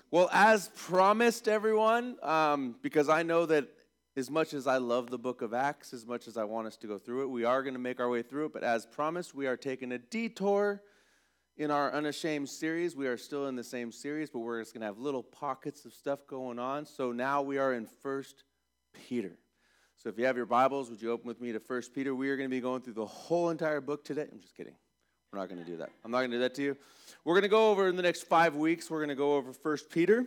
Well, as promised, everyone, because I know that as much as I love the book of Acts, as much as I want us to go through it, we are going to make our way through it. But as promised, we are taking a detour in our Unashamed series. We are still in the same series, but we're just going to have little pockets of stuff going on. So now we are in 1 Peter. So if you have your Bibles, would you open with me to 1 Peter? We are going to be going through the whole entire book today. I'm just kidding. We're not going to do that. I'm not going to do that to you. We're going to go over in the next 5 weeks, we're going to go over 1 Peter.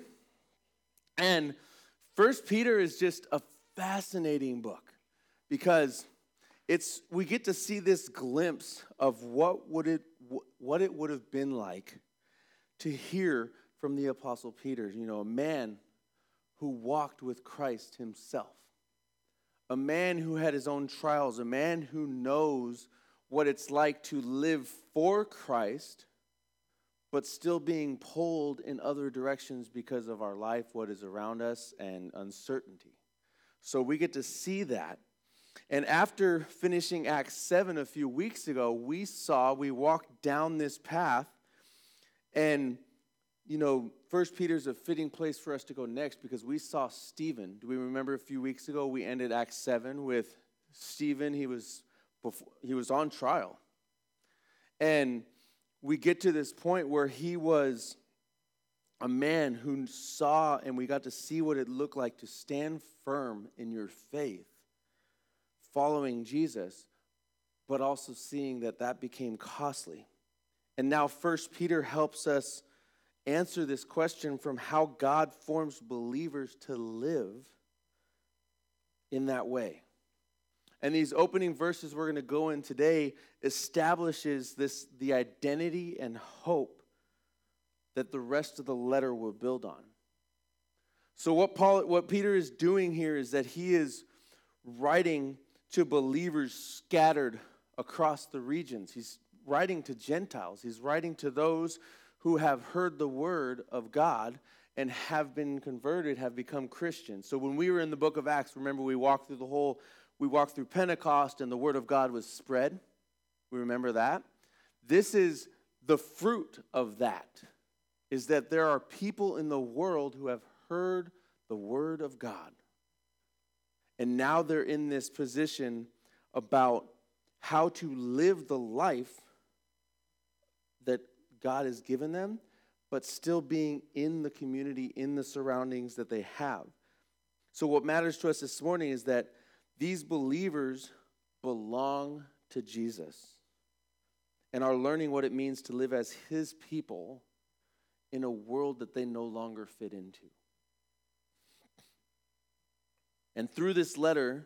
And 1 Peter is just a fascinating book because we get to see this glimpse of what it would have been like to hear from the Apostle Peter, a man who walked with Christ himself, a man who had his own trials, a man who knows what it's like to live for Christ, but still being pulled in other directions because of our life, what is around us, and uncertainty. So we get to see that. And after finishing Acts 7 a few weeks ago, we walked down this path, and, 1 Peter's a fitting place for us to go next because we saw Stephen. Do we remember a few weeks ago we ended Acts 7 with Stephen? He was on trial. And we get to this point where he was a man who saw, and we got to see what it looked like to stand firm in your faith, following Jesus, but also seeing that became costly. And now 1 Peter helps us answer this question from how God forms believers to live in that way. And these opening verses we're going to go in today establishes the identity and hope that the rest of the letter will build on. So what Peter is doing here is that he is writing to believers scattered across the regions. He's writing to Gentiles. He's writing to those who have heard the word of God and have been converted, have become Christians. So when we were in the book of Acts, remember we walked through Pentecost and the word of God was spread. We remember that. This is the fruit of that, is that there are people in the world who have heard the word of God. And now they're in this position about how to live the life that God has given them, but still being in the community, in the surroundings that they have. So what matters to us this morning is that these believers belong to Jesus and are learning what it means to live as his people in a world that they no longer fit into. And through this letter,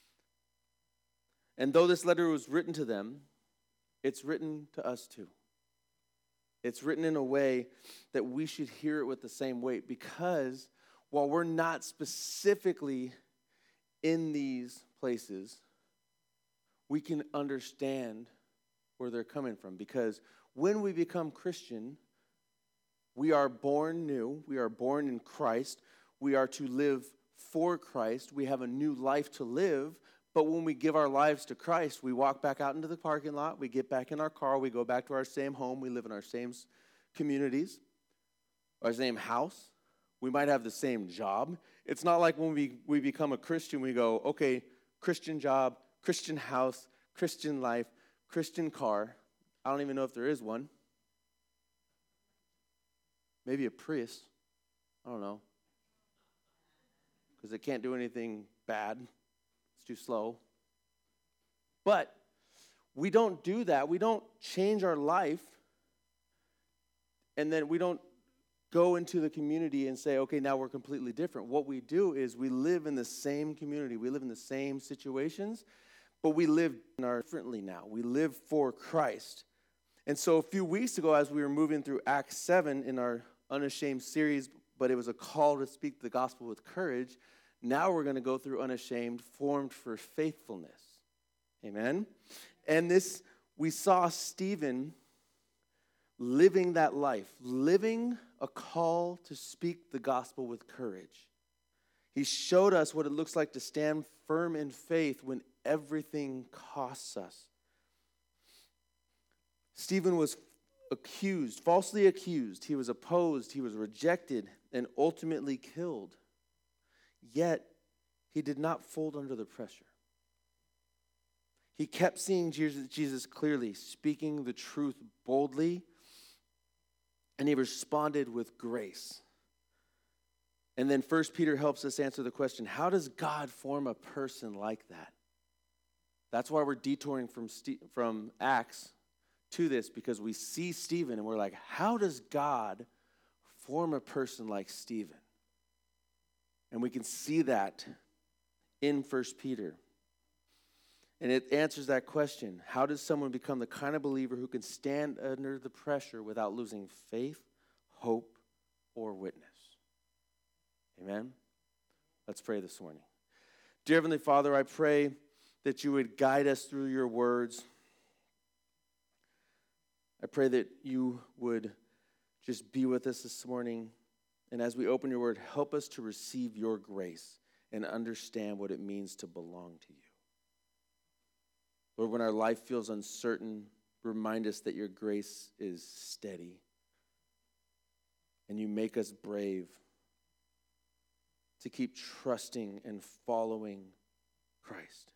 and though this letter was written to them, it's written to us too. It's written in a way that we should hear it with the same weight, because while we're not specifically in these places, we can understand where they're coming from. Because when we become Christian, we are born new. We are born in Christ. We are to live for Christ. We have a new life to live. But when we give our lives to Christ, we walk back out into the parking lot. We get back in our car. We go back to our same home. We live in our same communities, our same house. We might have the same job. It's not like when we become a Christian, we go, okay, Christian job, Christian house, Christian life, Christian car. I don't even know if there is one. Maybe a Prius. I don't know. Because it can't do anything bad. It's too slow. But we don't do that. We don't change our life, and then we don't go into the community and say, okay, now we're completely different. What we do is we live in the same community. We live in the same situations, but we live differently now. We live for Christ. And so a few weeks ago, as we were moving through Acts 7 in our Unashamed series, but it was a call to speak the gospel with courage, now we're going to go through Unashamed, formed for faithfulness. Amen? And we saw Stephen living that life, living a call to speak the gospel with courage. He showed us what it looks like to stand firm in faith when everything costs us. Stephen was accused, falsely accused. He was opposed. He was rejected. and ultimately killed. Yet, he did not fold under the pressure. He kept seeing Jesus clearly, speaking the truth boldly, and he responded with grace. And then 1 Peter helps us answer the question, how does God form a person like that? That's why we're detouring from Acts to this, because we see Stephen and we're like, how does God form a person like Stephen? And we can see that in 1 Peter. And it answers that question. How does someone become the kind of believer who can stand under the pressure without losing faith, hope, or witness? Amen? Let's pray this morning. Dear Heavenly Father, I pray that you would guide us through your words. I pray that you would just be with us this morning. And as we open your word, help us to receive your grace and understand what it means to belong to you. Lord, when our life feels uncertain, remind us that your grace is steady. And you make us brave to keep trusting and following Christ.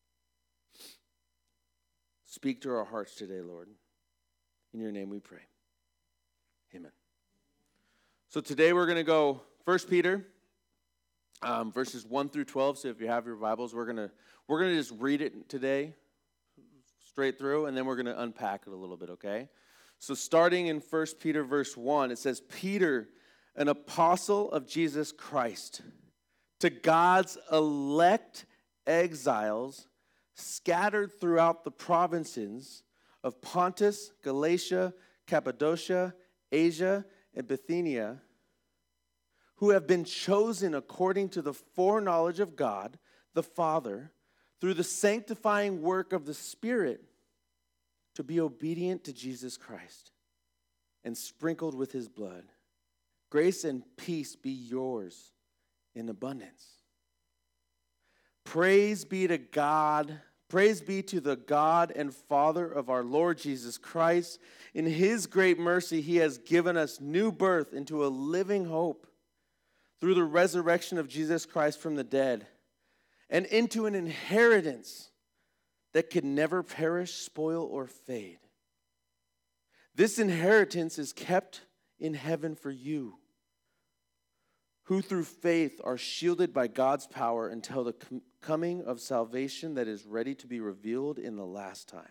Speak to our hearts today, Lord. In your name we pray. Amen. So today we're going to go 1 Peter, verses 1 through 12. So if you have your Bibles, we're going to just read it today, straight through, and then we're going to unpack it a little bit, okay? So starting in 1 Peter verse 1, it says, Peter, an apostle of Jesus Christ, to God's elect exiles scattered throughout the provinces of Pontus, Galatia, Cappadocia, Asia, and Bithynia, who have been chosen according to the foreknowledge of God, the Father, through the sanctifying work of the Spirit, to be obedient to Jesus Christ and sprinkled with his blood. Grace and peace be yours in abundance. Praise be to God. Praise be to the God and Father of our Lord Jesus Christ. In his great mercy, he has given us new birth into a living hope through the resurrection of Jesus Christ from the dead, and into an inheritance that can never perish, spoil, or fade. This inheritance is kept in heaven for you, who through faith are shielded by God's power until the coming of salvation that is ready to be revealed in the last time.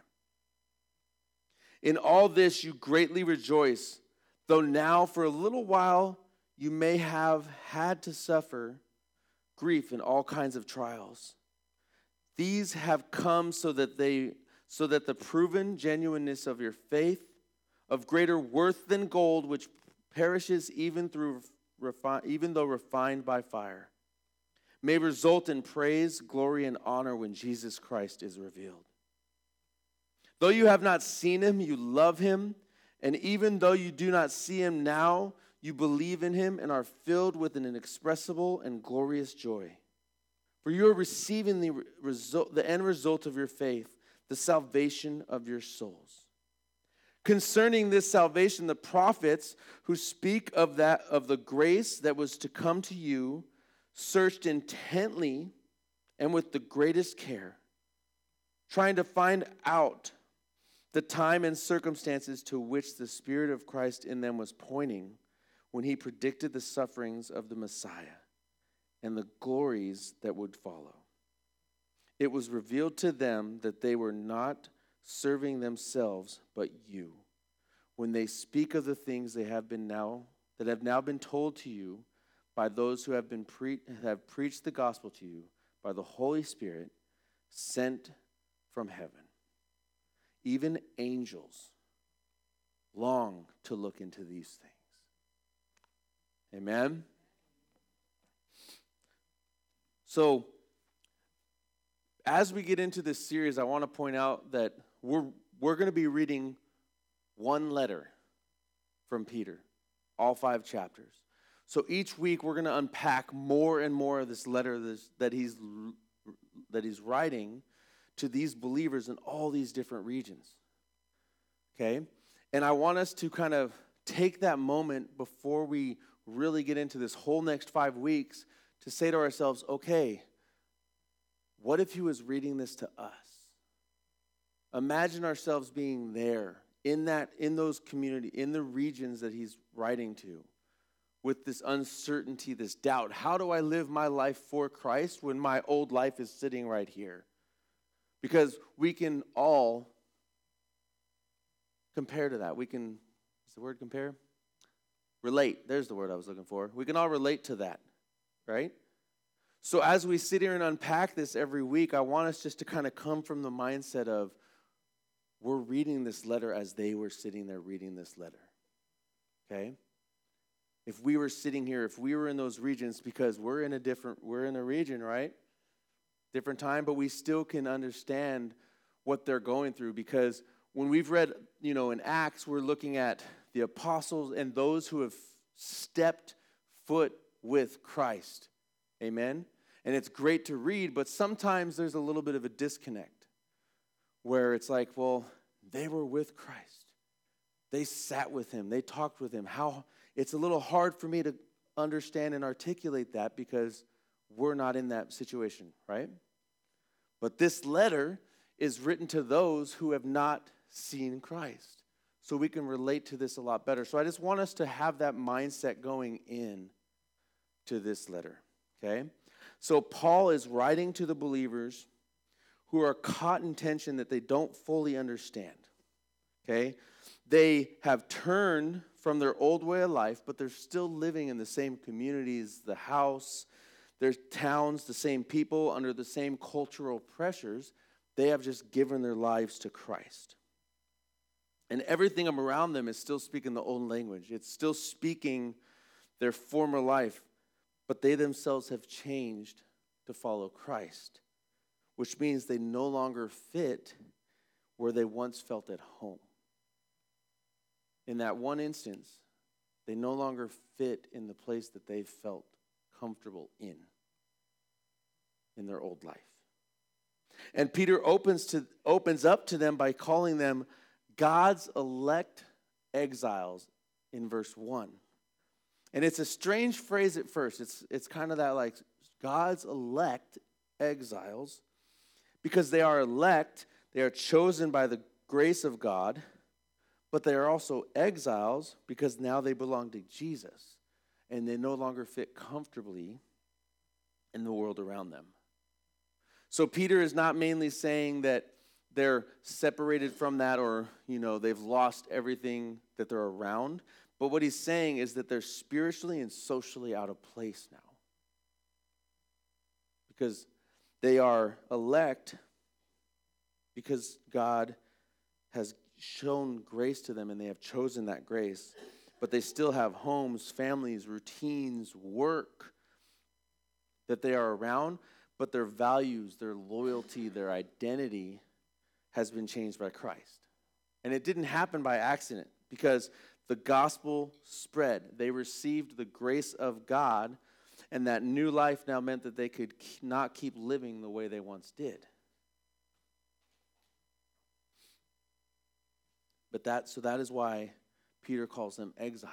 In all this you greatly rejoice, though now for a little while you may have had to suffer grief in all kinds of trials. These have come so that the proven genuineness of your faith, of greater worth than gold, which perishes even though refined by fire, may result in praise, glory, and honor when Jesus Christ is revealed. Though you have not seen him, you love him, and even though you do not see him now, you believe in him and are filled with an inexpressible and glorious joy. For you are receiving the end result of your faith, the salvation of your souls. Concerning this salvation, the prophets who speak of the grace that was to come to you searched intently and with the greatest care, trying to find out the time and circumstances to which the Spirit of Christ in them was pointing when he predicted the sufferings of the Messiah and the glories that would follow. It was revealed to them that they were not serving themselves, but you, when they speak of the things that have now been told to you by those who have preached the gospel to you by the Holy Spirit sent from heaven. Even angels long to look into these things. Amen? So, as we get into this series, I want to point out that we're going to be reading one letter from Peter, all 5 chapters. So each week we're going to unpack more and more of this letter that he's writing to these believers in all these different regions. Okay? And I want us to kind of take that moment before we really get into this whole next 5 weeks to say to ourselves, okay, what if he was reading this to us? Imagine ourselves being there in those community, in the regions that he's writing to, with this uncertainty, this doubt. How do I live my life for Christ when my old life is sitting right here? Because we can all compare to that. We can, is the word compare? Relate. There's the word I was looking for. We can all relate to that, right? So as we sit here and unpack this every week, I want us just to kind of come from the mindset of, we're reading this letter as they were sitting there reading this letter, okay? If we were sitting here, if we were in those regions, because we're in a region, right? Different time, but we still can understand what they're going through, because when we've read, in Acts, we're looking at the apostles and those who have stepped foot with Christ. Amen? And it's great to read, but sometimes there's a little bit of a disconnect where it's like, well, they were with Christ. They sat with him. They talked with him. It's a little hard for me to understand and articulate that because we're not in that situation, right? But this letter is written to those who have not seen Christ. So we can relate to this a lot better. So I just want us to have that mindset going in to this letter, okay? So Paul is writing to the believers who are caught in tension that they don't fully understand, okay? They have turned from their old way of life, but they're still living in the same communities, the house, their towns, the same people, under the same cultural pressures. They have just given their lives to Christ. And everything around them is still speaking the old language. It's still speaking their former life, but they themselves have changed to follow Christ, which means they no longer fit where they once felt at home. In that one instance, they no longer fit in the place that they felt comfortable in their old life. And Peter opens up to them by calling them God's elect exiles in verse 1. And it's a strange phrase at first. It's kind of that like God's elect exiles, because they are elect, they are chosen by the grace of God, but they are also exiles because now they belong to Jesus and they no longer fit comfortably in the world around them. So Peter is not mainly saying that they're separated from that or, they've lost everything that they're around. But what he's saying is that they're spiritually and socially out of place now. Because they are elect because God has shown grace to them and they have chosen that grace. But they still have homes, families, routines, work that they are around. But their values, their loyalty, their identity has been changed by Christ. And it didn't happen by accident because the gospel spread. They received the grace of God, and that new life now meant that they could not keep living the way they once did. So that is why Peter calls them exiles.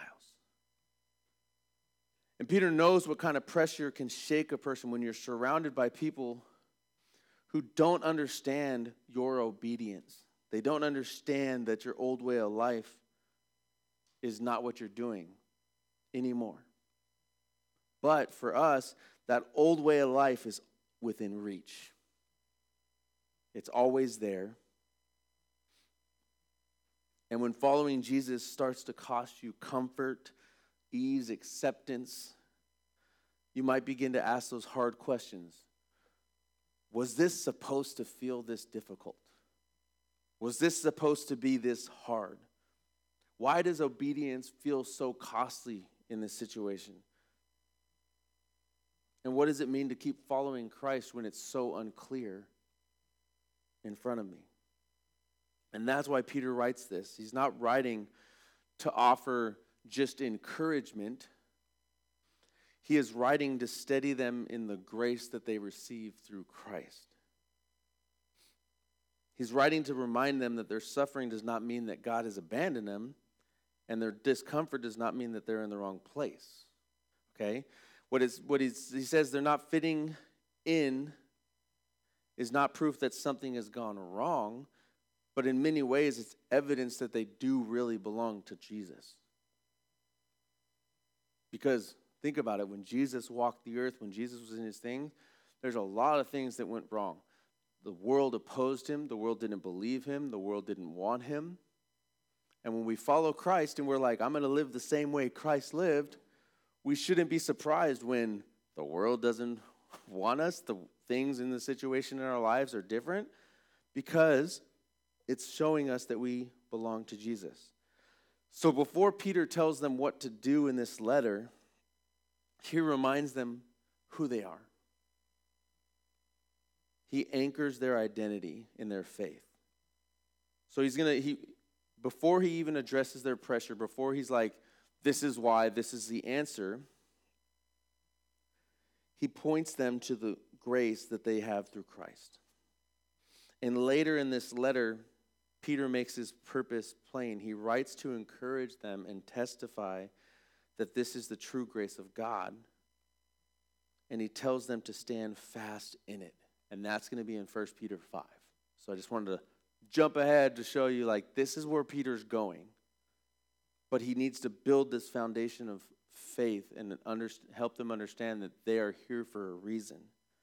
And Peter knows what kind of pressure can shake a person when you're surrounded by people who don't understand your obedience. They don't understand that your old way of life is not what you're doing anymore. But for us, that old way of life is within reach. It's always there. And when following Jesus starts to cost you comfort, ease, acceptance, you might begin to ask those hard questions. Was this supposed to feel this difficult? Was this supposed to be this hard? Why does obedience feel so costly in this situation? And what does it mean to keep following Christ when it's so unclear in front of me? And that's why Peter writes this. He's not writing to offer just encouragement. He is writing to steady them in the grace that they receive through Christ. He's writing to remind them that their suffering does not mean that God has abandoned them And their discomfort does not mean that they're in the wrong place. Okay? He says they're not fitting in is not proof that something has gone wrong, but in many ways it's evidence that they do really belong to Jesus. Because think about it, when Jesus walked the earth, when Jesus was in his thing, there's a lot of things that went wrong. The world opposed him, the world didn't believe him, the world didn't want him. And when we follow Christ and we're like, I'm going to live the same way Christ lived, we shouldn't be surprised when the world doesn't want us, the things in the situation in our lives are different, because it's showing us that we belong to Jesus. So before Peter tells them what to do in this letter, he reminds them who they are. He anchors their identity in their faith. So before he even addresses their pressure, before he's like, this is why, this is the answer, he points them to the grace that they have through Christ. And later in this letter, Peter makes his purpose plain. He writes to encourage them and testify that this is the true grace of God. And he tells them to stand fast in it. And that's going to be in 1 Peter 5. So I just wanted to jump ahead to show you, like, this is where Peter's going. But he needs to build this foundation of faith and help them understand that they are here for a reason.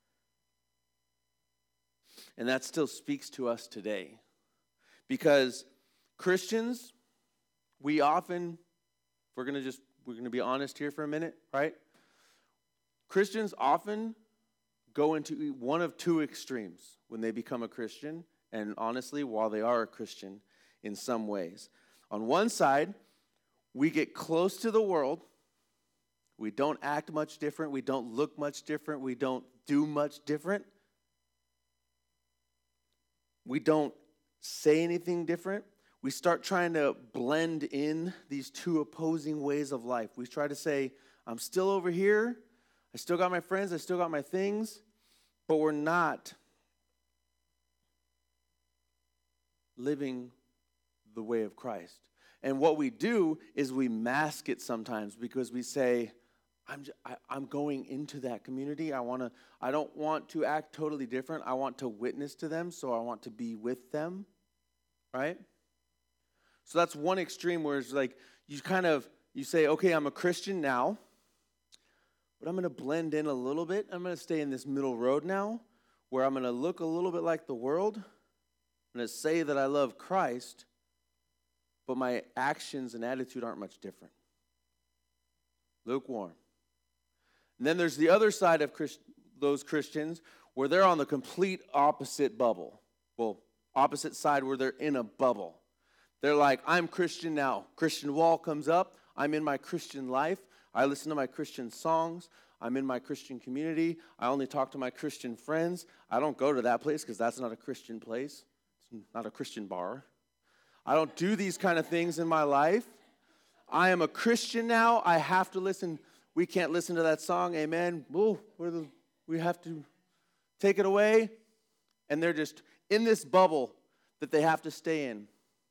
And that still speaks to us today. Because Christians, we often, we're going to be honest here for a minute, right? Christians often go into one of two extremes when they become a Christian, and honestly, while they are a Christian in some ways. On one side, we get close to the world. We don't act much different. We don't look much different. We don't do much different. We don't say anything different. We start trying to blend in these two opposing ways of life. We try to say, I'm still over here. I still got my friends. I still got my things. But we're not living the way of Christ. And what we do is we mask it sometimes because we say, I'm going into that community. I don't want to act totally different. I want to witness to them, so I want to be with them, right? So that's one extreme where it's like you say, okay, I'm a Christian now, but I'm going to blend in a little bit. I'm going to stay in this middle road now where I'm going to look a little bit like the world. I'm going to say that I love Christ, but my actions and attitude aren't much different. Lukewarm. And then there's the other side of those Christians where they're on the complete opposite bubble. Well, opposite side where they're in a bubble. They're like, I'm Christian now. Christian wall comes up. I'm in my Christian life. I listen to my Christian songs. I'm in my Christian community. I only talk to my Christian friends. I don't go to that place because that's not a Christian place. It's not a Christian bar. I don't do these kind of things in my life. I am a Christian now. I have to listen. We can't listen to that song. Amen. Whoa, we have to take it away. And they're just in this bubble that they have to stay in.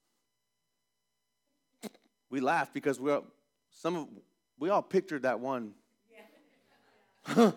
We laugh because we all pictured that one. Yeah.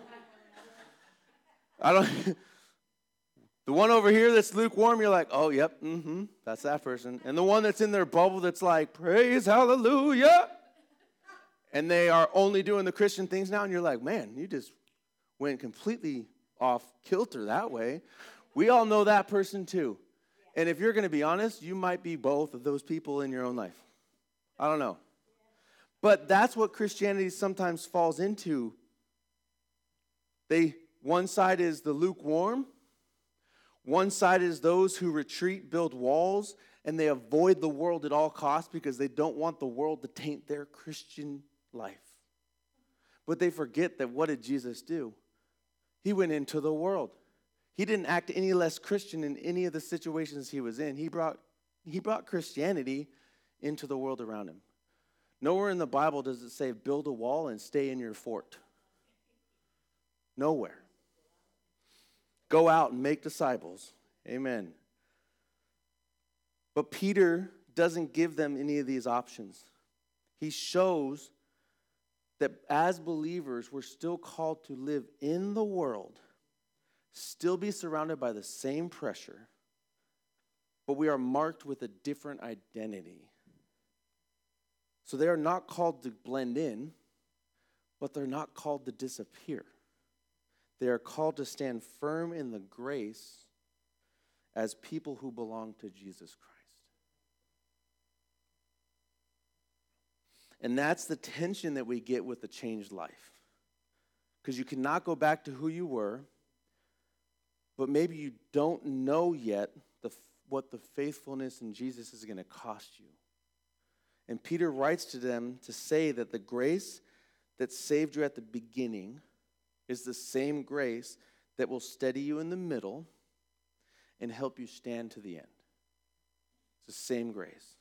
The one over here that's lukewarm, you're like, oh, yep, that's that person. And the one that's in their bubble that's like, praise hallelujah. And they are only doing the Christian things now, and you're like, man, you just went completely off kilter that way. We all know that person too. And if you're going to be honest, you might be both of those people in your own life. I don't know. But that's what Christianity sometimes falls into. One side is the lukewarm. One side is those who retreat, build walls, and they avoid the world at all costs because they don't want the world to taint their Christian life. But they forget that what did Jesus do? He went into the world. He didn't act any less Christian in any of the situations he was in. He brought Christianity into the world around him. Nowhere in the Bible does it say build a wall and stay in your fort. Nowhere. Go out and make disciples. Amen. But Peter doesn't give them any of these options. He shows that as believers, we're still called to live in the world, still be surrounded by the same pressure, but we are marked with a different identity. So they are not called to blend in, but they're not called to disappear. They are called to stand firm in the grace as people who belong to Jesus Christ. And that's the tension that we get with a changed life. Because you cannot go back to who you were, but maybe you don't know yet what the faithfulness in Jesus is going to cost you. And Peter writes to them to say that the grace that saved you at the beginning is the same grace that will steady you in the middle and help you stand to the end. It's the same grace.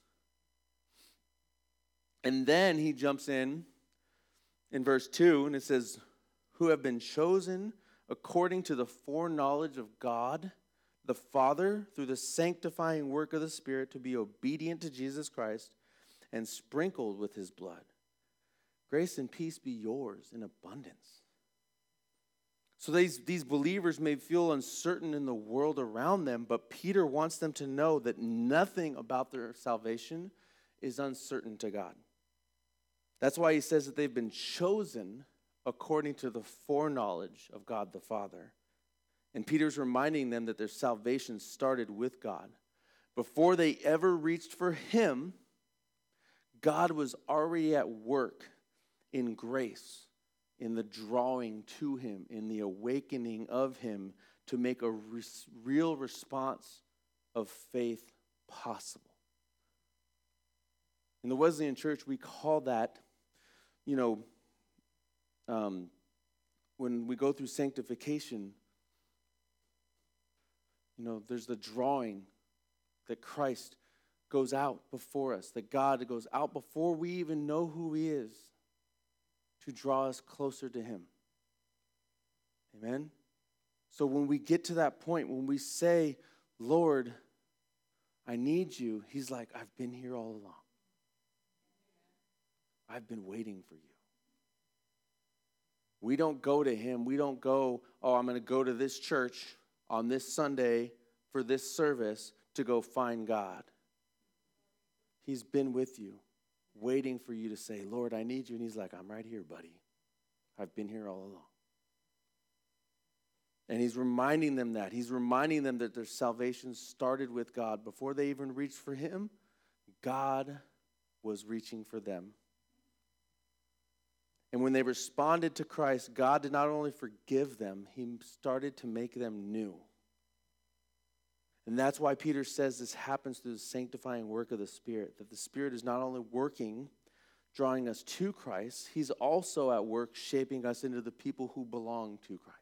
And then he jumps in verse 2, and it says, who have been chosen according to the foreknowledge of God, the Father, through the sanctifying work of the Spirit, to be obedient to Jesus Christ and sprinkled with his blood. Grace and peace be yours in abundance. So these believers may feel uncertain in the world around them, but Peter wants them to know that nothing about their salvation is uncertain to God. That's why he says that they've been chosen according to the foreknowledge of God the Father. And Peter's reminding them that their salvation started with God. Before they ever reached for him, God was already at work in grace, in the drawing to him, in the awakening of him to make a real response of faith possible. In the Wesleyan Church, we call that, when we go through sanctification, there's the drawing that Christ goes out before us, that God goes out before we even know who he is to draw us closer to him. Amen? So when we get to that point, when we say, Lord, I need you, he's like, I've been here all along. I've been waiting for you. We don't go to him. We don't go, I'm going to go to this church on this Sunday for this service to go find God. He's been with you, waiting for you to say, Lord, I need you. And he's like, I'm right here, buddy. I've been here all along. And he's reminding them that. He's reminding them that their salvation started with God. Before they even reached for him, God was reaching for them. And when they responded to Christ, God did not only forgive them, he started to make them new. And that's why Peter says this happens through the sanctifying work of the Spirit, that the Spirit is not only working, drawing us to Christ, he's also at work shaping us into the people who belong to Christ.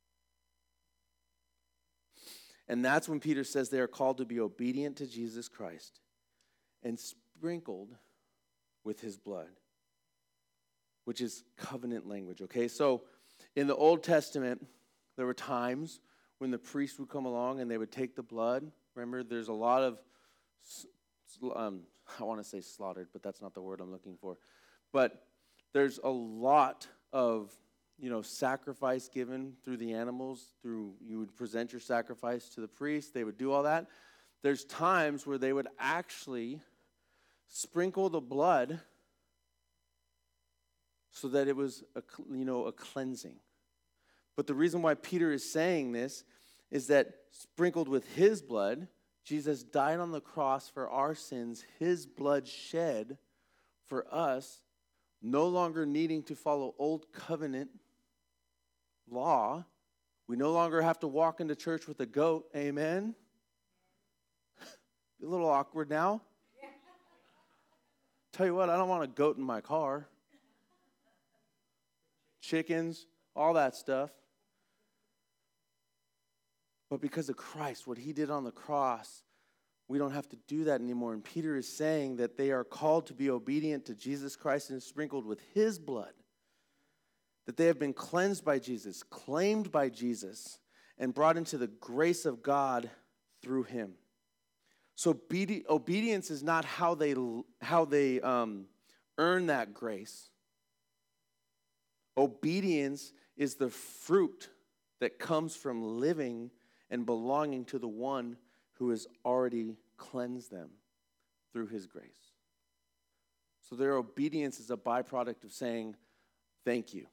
And that's when Peter says they are called to be obedient to Jesus Christ and sprinkled with his blood, which is covenant language, okay? So in the Old Testament, there were times when the priest would come along and they would take the blood. Remember, there's a lot of, I want to say slaughtered, but that's not the word I'm looking for. But there's a lot of, sacrifice given through the animals. You would present your sacrifice to the priest. They would do all that. There's times where they would actually sprinkle the blood so that it was a cleansing. But the reason why Peter is saying this is that sprinkled with his blood, Jesus died on the cross for our sins, his blood shed for us, no longer needing to follow old covenant law. We no longer have to walk into church with a goat, amen? A little awkward now. Tell you what, I don't want a goat in my car. Chickens, all that stuff. But because of Christ, what he did on the cross, we don't have to do that anymore. And Peter is saying that they are called to be obedient to Jesus Christ and sprinkled with his blood. That they have been cleansed by Jesus, claimed by Jesus, and brought into the grace of God through him. So obedience is not how they earn that grace. Obedience is the fruit that comes from living and belonging to the one who has already cleansed them through his grace. So their obedience is a byproduct of saying, thank you.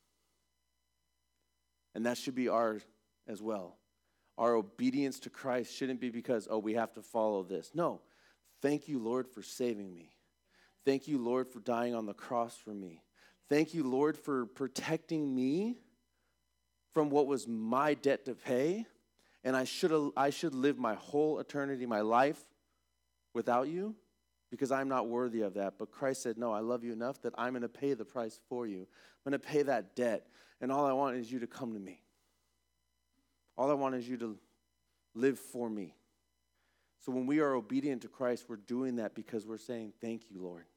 And that should be ours as well. Our obedience to Christ shouldn't be because, we have to follow this. No. Thank you, Lord, for saving me. Thank you, Lord, for dying on the cross for me. Thank you, Lord, for protecting me from what was my debt to pay. And I should live my whole eternity, my life, without you, because I'm not worthy of that. But Christ said, no, I love you enough that I'm going to pay the price for you. I'm going to pay that debt. And all I want is you to come to me. All I want is you to live for me. So when we are obedient to Christ, we're doing that because we're saying, thank you, Lord.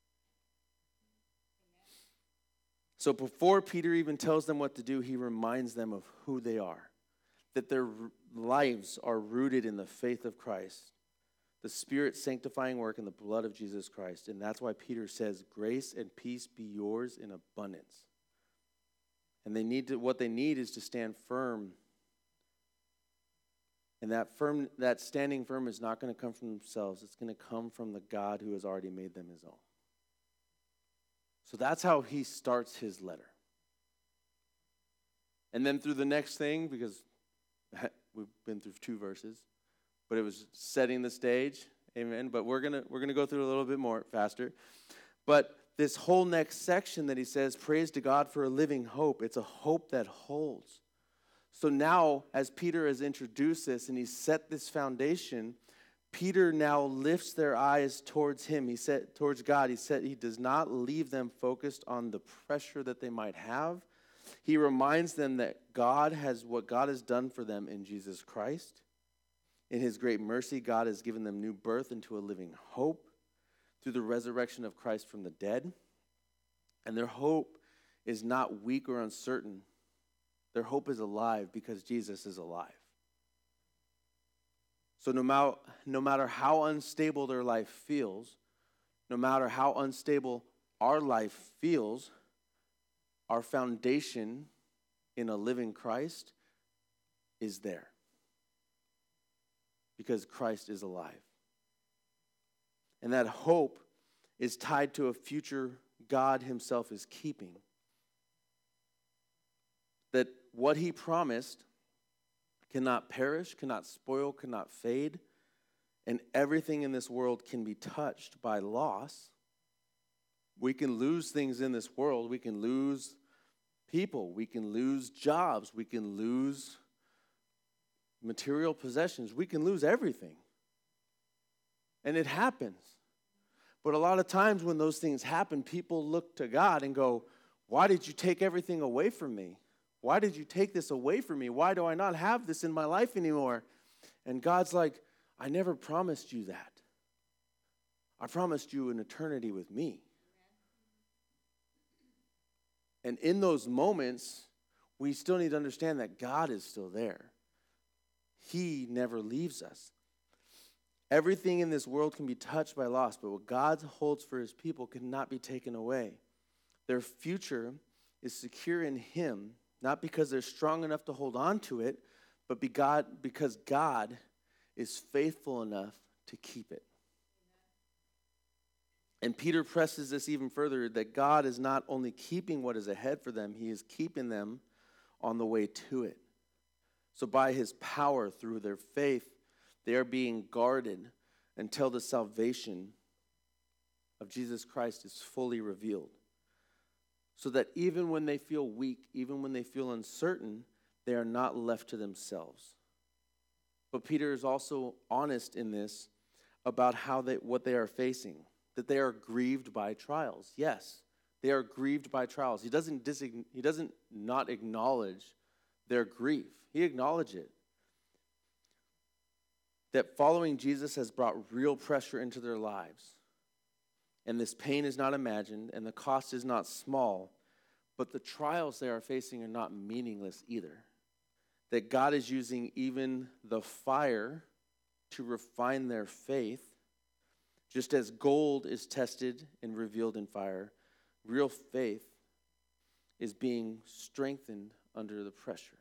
So before Peter even tells them what to do, he reminds them of who they are, that their lives are rooted in the faith of Christ, the Spirit sanctifying work in the blood of Jesus Christ. And that's why Peter says, grace and peace be yours in abundance. And what they need is to stand firm. And that standing firm is not going to come from themselves. It's going to come from the God who has already made them his own. So that's how he starts his letter. And then through the next thing, because we've been through 2 verses, but it was setting the stage, amen. But we're gonna go through a little bit more faster. But this whole next section that he says, praise to God for a living hope. It's a hope that holds. So now, as Peter has introduced this and he's set this foundation, Peter now lifts their eyes towards him. He said, towards God. He said he does not leave them focused on the pressure that they might have. He reminds them that what God has done for them in Jesus Christ. In his great mercy, God has given them new birth into a living hope through the resurrection of Christ from the dead. And their hope is not weak or uncertain. Their hope is alive because Jesus is alive. So no matter how unstable their life feels, no matter how unstable our life feels, our foundation in a living Christ is there. Because Christ is alive. And that hope is tied to a future God himself is keeping. That what he promised cannot perish, cannot spoil, cannot fade, and everything in this world can be touched by loss. We can lose things in this world. We can lose people. We can lose jobs. We can lose material possessions. We can lose everything. And it happens. But a lot of times when those things happen, people look to God and go, why did you take everything away from me? Why did you take this away from me? Why do I not have this in my life anymore? And God's like, I never promised you that. I promised you an eternity with me. And in those moments, we still need to understand that God is still there. He never leaves us. Everything in this world can be touched by loss, but what God holds for his people cannot be taken away. Their future is secure in him, not because they're strong enough to hold on to it, but because God is faithful enough to keep it. And Peter presses this even further, that God is not only keeping what is ahead for them, he is keeping them on the way to it. So by his power, through their faith, they are being guarded until the salvation of Jesus Christ is fully revealed. So that even when they feel weak, even when they feel uncertain, they are not left to themselves. But Peter is also honest in this about what they are facing, that they are grieved by trials. Yes, they are grieved by trials. He doesn't not acknowledge their grief. He acknowledges it. That following Jesus has brought real pressure into their lives. And this pain is not imagined, and the cost is not small, but the trials they are facing are not meaningless either. That God is using even the fire to refine their faith, Just as gold is tested and revealed in fire, real faith is being strengthened under the pressure.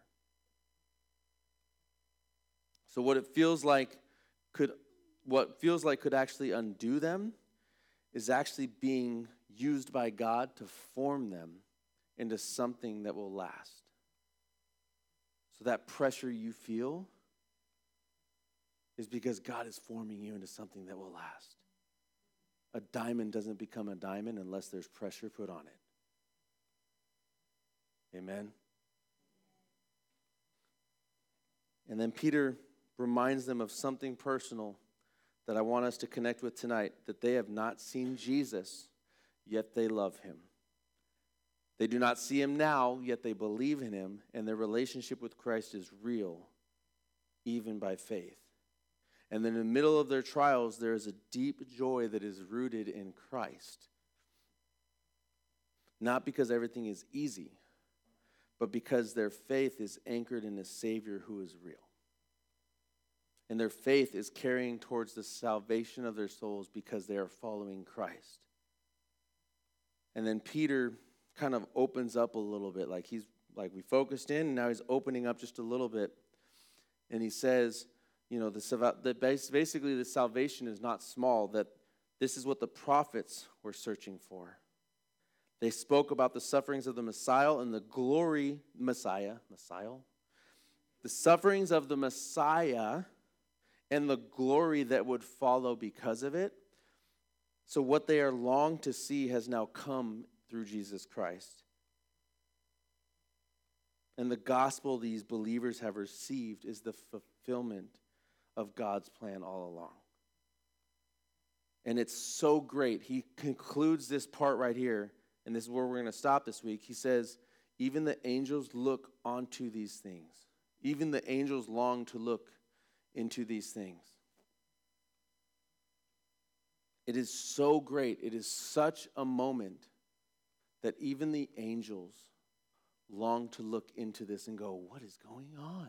So what feels like could actually undo them is actually being used by God to form them into something that will last. So that pressure you feel is because God is forming you into something that will last. A diamond doesn't become a diamond unless there's pressure put on it. Amen? And then Peter reminds them of something personal that I want us to connect with tonight, that they have not seen Jesus, yet they love him. They do not see him now, yet they believe in him, and their relationship with Christ is real, even by faith. And then in the middle of their trials, there is a deep joy that is rooted in Christ. Not because everything is easy, but because their faith is anchored in a Savior who is real. And their faith is carrying towards the salvation of their souls because they are following Christ. And then Peter kind of opens up a little bit, like we focused in, and now he's opening up just a little bit. And he says, basically the salvation is not small, that this is what the prophets were searching for. They spoke about the sufferings of the Messiah and the glory, the sufferings of the Messiah and the glory that would follow because of it. So what they are long to see has now come through Jesus Christ. And the gospel these believers have received is the fulfillment of God's plan all along. And it's so great. He concludes this part right here, and this is where we're going to stop this week. He says, even the angels look onto these things. Even the angels long to look into these things. It is so great. It is such a moment that even the angels long to look into this and go, what is going on?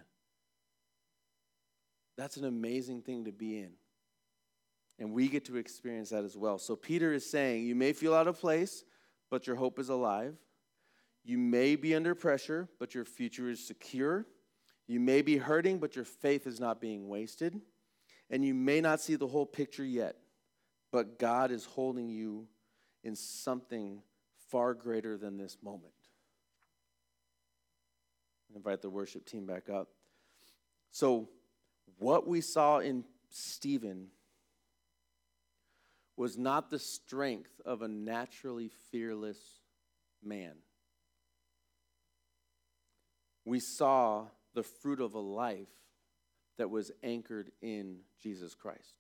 That's an amazing thing to be in. And we get to experience that as well. So Peter is saying, you may feel out of place, but your hope is alive. You may be under pressure, but your future is secure. You may be hurting, but your faith is not being wasted. And you may not see the whole picture yet, but God is holding you in something far greater than this moment. I invite the worship team back up. So what we saw in Stephen was not the strength of a naturally fearless man. We saw the fruit of a life that was anchored in Jesus Christ.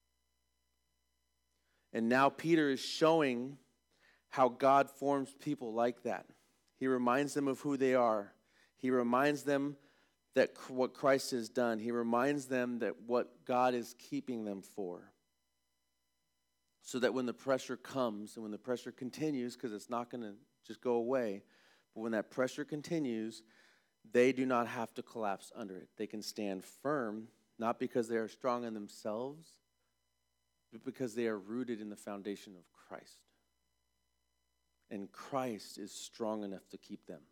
And now Peter is showing how God forms people like that. He reminds them of who they are. He reminds them that what Christ has done. He reminds them that what God is keeping them for. So that when the pressure comes and when the pressure continues, because it's not going to just go away, but when that pressure continues, they do not have to collapse under it. They can stand firm, not because they are strong in themselves, but because they are rooted in the foundation of Christ. And Christ is strong enough to keep them.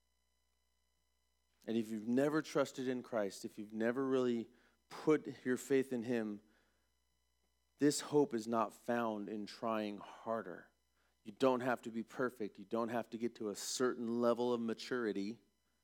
And if you've never trusted in Christ, if you've never really put your faith in him, this hope is not found in trying harder. You don't have to be perfect. You don't have to get to a certain level of maturity.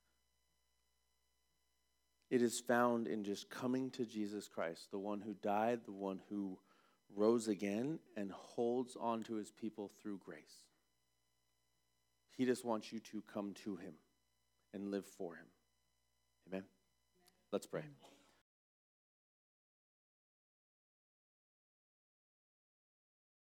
It is found in just coming to Jesus Christ, the one who died, the one who rose again, and holds on to his people through grace. He just wants you to come to him and live for him. Amen? Let's pray.